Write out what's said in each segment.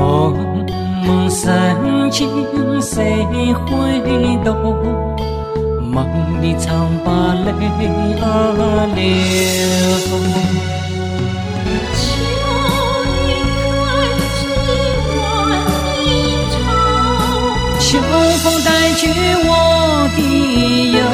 梦梦深情谁会懂？梦里常把泪儿流。秋风带去我的忧，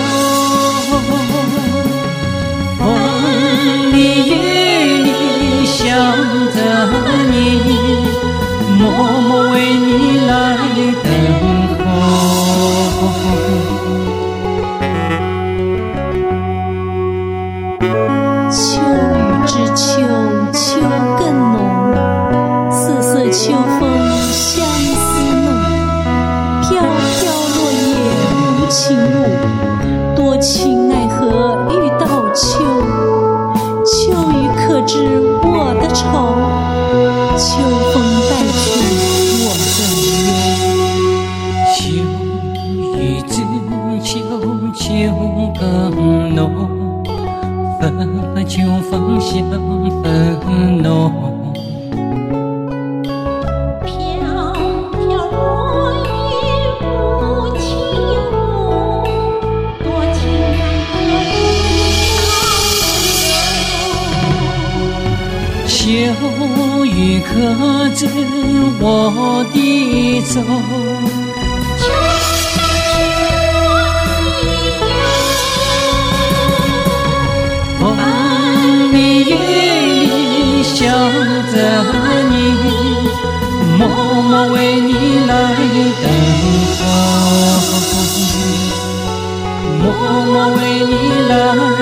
风里雨里想着你，默默为你来等候。 秋雨之秋，秋更浓，瑟瑟秋风相思弄。飘飘落叶无情物，多情奈何遇到秋。秋雨可知我的愁，秋风带去我秋雨之秋，秋更浓，和秋风相分浓。秋雨可知我的愁，风里雨里想着你，默默为你来等候，默默为你来